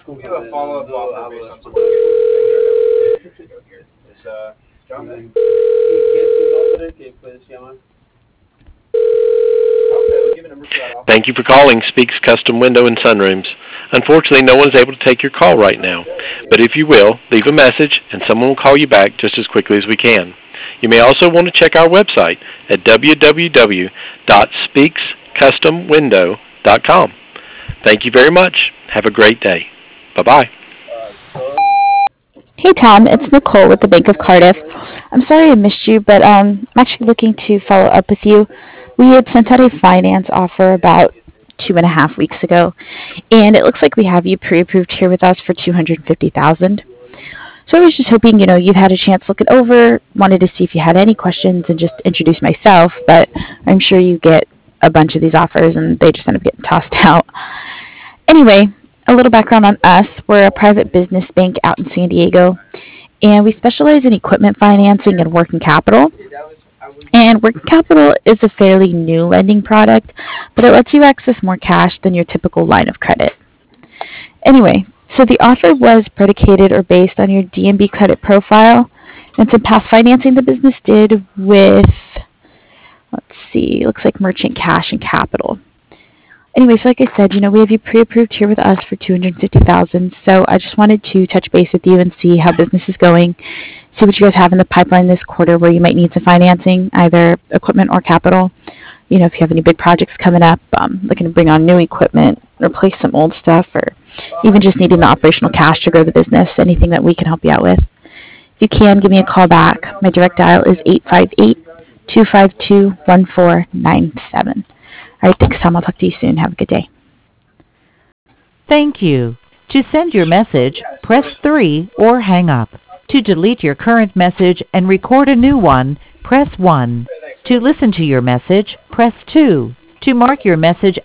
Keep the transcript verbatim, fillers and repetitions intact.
We have a follow-up offer based on some of the things that here. Is uh, John there? ¿Y qué es tu nombre que puedes llamar? Okay, we'll give a number for that offer. Thank you for calling Speaks Custom Window and Sunrooms. Unfortunately, no one's able to take your call right now, but if you will, leave a message and someone will call you back just as quickly as we can. You may also want to check our website at w w w dot speaks custom window dot com. Thank you very much. Have a great day. Bye-bye. Hey Tom, it's Nicole with the Bank of Cardiff. I'm sorry I missed you, but um, I'm actually looking to follow up with you. We had sent out a finance offer about two and a half weeks ago, and it looks like we have you pre-approved here with us for two hundred fifty thousand dollars. So I was just hoping, you know, you've had a chance to look it over, wanted to see if you had any questions and just introduce myself, but I'm sure you get a bunch of these offers and they just end up getting tossed out. Anyway, a little background on us. We're a private business bank out in San Diego, and we specialize in equipment financing and working capital. And working capital is a fairly new lending product, but it lets you access more cash than your typical line of credit. Anyway, so the offer was predicated or based on your D and B credit profile and some past financing the business did with, let's see, looks like Merchant Cash and Capital. Anyway, so like I said, you know, we have you pre-approved here with us for two hundred fifty thousand dollars, so I just wanted to touch base with you and see how business is going, see what you guys have in the pipeline this quarter where you might need some financing, either equipment or capital. You know, if you have any big projects coming up, um, looking to bring on new equipment, replace some old stuff, or even just needing the operational cash to grow the business, anything that we can help you out with. If you can, give me a call back. My direct dial is eight five eight, two five two, one four nine seven. All right, thanks, Tom. I'll talk to you soon. Have a good day. Thank you. To send your message, press three or hang up. To delete your current message and record a new one, press one. To listen to your message, press two. To mark your message